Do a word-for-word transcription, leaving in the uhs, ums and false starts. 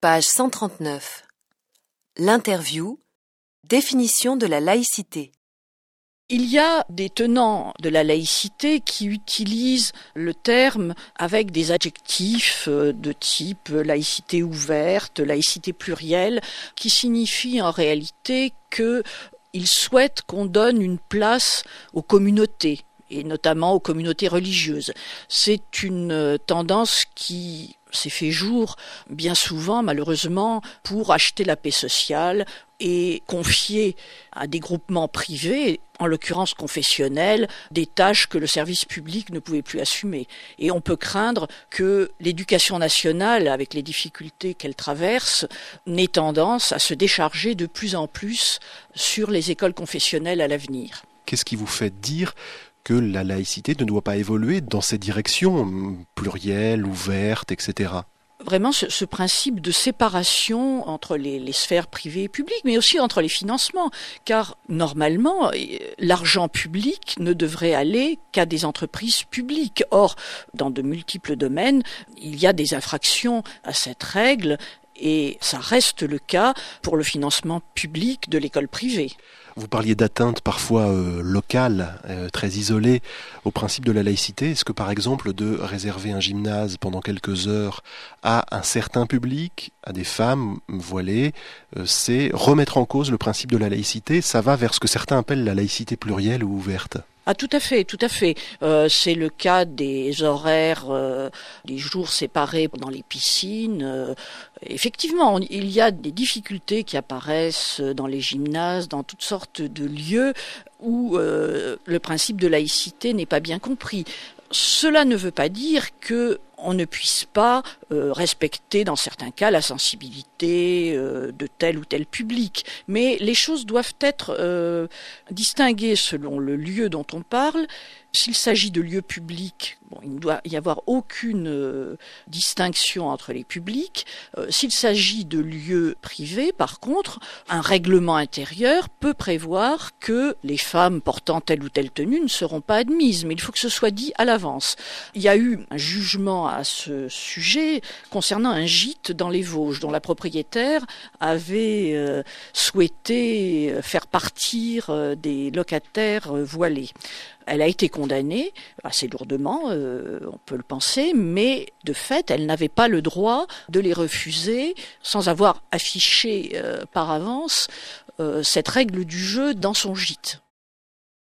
Page cent trente-neuf. L'interview. Définition de la laïcité. Il y a des tenants de la laïcité qui utilisent le terme avec des adjectifs de type laïcité ouverte, laïcité plurielle, qui signifient en réalité qu'ils souhaitent qu'on donne une place aux communautés, et notamment aux communautés religieuses. C'est une tendance qui s'est fait jour bien souvent, malheureusement, pour acheter la paix sociale et confier à des groupements privés, en l'occurrence confessionnels, des tâches que le service public ne pouvait plus assumer. Et on peut craindre que l'éducation nationale, avec les difficultés qu'elle traverse, n'ait tendance à se décharger de plus en plus sur les écoles confessionnelles à l'avenir. Qu'est-ce qui vous fait dire que la laïcité ne doit pas évoluer dans ces directions plurielles, ouvertes, et cetera? Vraiment ce, ce principe de séparation entre les, les sphères privées et publiques, mais aussi entre les financements, car normalement, l'argent public ne devrait aller qu'à des entreprises publiques. Or, dans de multiples domaines, il y a des infractions à cette règle, et ça reste le cas pour le financement public de l'école privée. Vous parliez d'atteinte parfois euh, locale, euh, très isolée au principe de la laïcité. Est-ce que par exemple de réserver un gymnase pendant quelques heures à un certain public, à des femmes voilées, euh, c'est remettre en cause le principe de la laïcité? Ça va vers ce que certains appellent la laïcité plurielle ou ouverte. Ah, tout à fait, tout à fait. Euh, c'est le cas des horaires, euh, des jours séparés dans les piscines. Euh, effectivement, il y a des difficultés qui apparaissent dans les gymnases, dans toutes sortes de lieux où euh, le principe de laïcité n'est pas bien compris. Cela ne veut pas dire que on ne puisse pas euh, respecter dans certains cas la sensibilité euh, de tel ou tel public. Mais les choses doivent être euh, distinguées selon le lieu dont on parle. S'il s'agit de lieux publics, bon, il ne doit y avoir aucune euh, distinction entre les publics. Euh, s'il s'agit de lieux privés, par contre, un règlement intérieur peut prévoir que les femmes portant telle ou telle tenue ne seront pas admises, mais il faut que ce soit dit à l'avance. Il y a eu un jugement à ce sujet concernant un gîte dans les Vosges, dont la propriétaire avait euh, souhaité faire partir euh, des locataires euh, voilés. Elle a été condamnée assez lourdement, euh, on peut le penser, mais de fait, elle n'avait pas le droit de les refuser sans avoir affiché euh, par avance euh, cette règle du jeu dans son gîte.